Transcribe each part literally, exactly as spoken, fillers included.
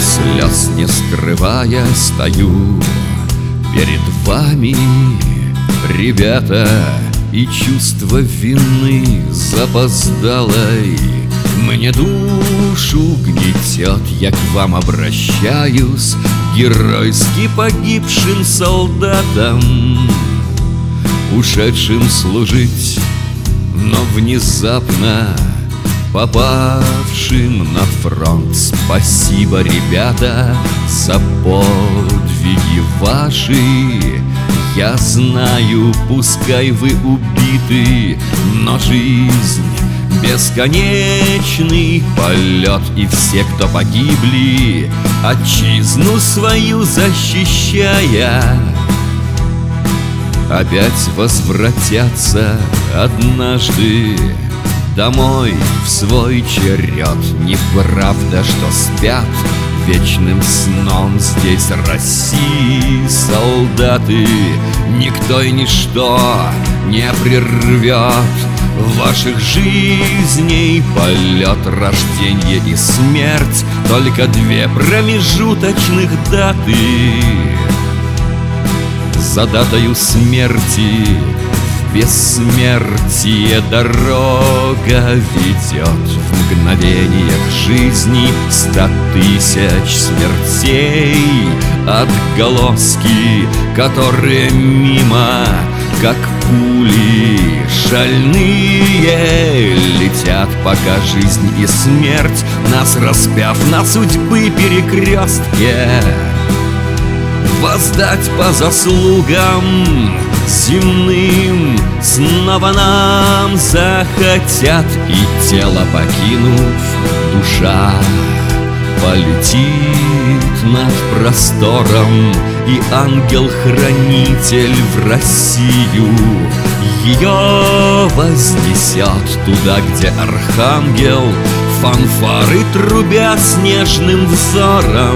слез не скрывая стою перед вами, ребята, и чувство вины запоздалой мне душу гнетет. Я к вам обращаюсь, геройски погибшим солдатам, ушедшим служить, но внезапно попавшим на фронт. Спасибо, ребята, за подвиги ваши. Я знаю, пускай вы убиты, но жизнь — бесконечный полет. И все, кто погибли, отчизну свою защищая, опять возвратятся однажды домой в свой черед. Неправда, что спят вечным сном здесь России солдаты. Никто и ничто не прервет ваших жизней полет. Рождение и смерть — только две промежуточных даты. За датою смерти в бессмертие дорога ведет. В мгновениях жизни ста тысяч смертей отголоски, которые мимо, как пули шальные, летят, пока жизнь и смерть, нас распяв на судьбы перекрестке, воздать по заслугам земным снова нам захотят. И тело покинув, душа полетит над простором, и ангел-хранитель в Россию ее вознесет туда, где архангел фанфары трубя снежным взором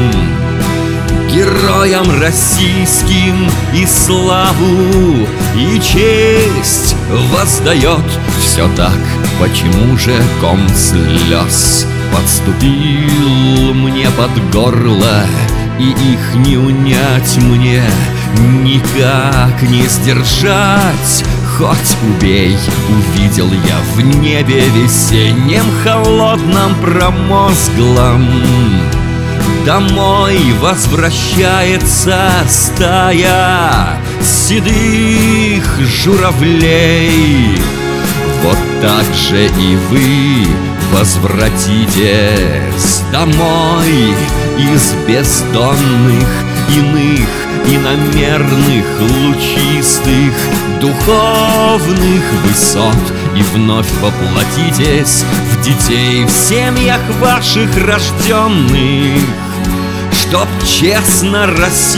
героям российским и славу, и честь воздает. Все так, почему же ком слез подступил мне под горло, и их не унять мне, никак не сдержать? Хоть убей, увидел я в небе весеннем холодном промозглом, домой возвращается стая седых журавлей. Вот так же и вы возвратитесь домой из бездонных, иных, иномерных, лучистых, духовных высот, и вновь воплотитесь в детей в семьях ваших рожденных, чтоб честно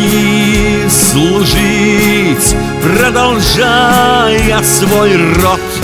России служить, продолжая свой род.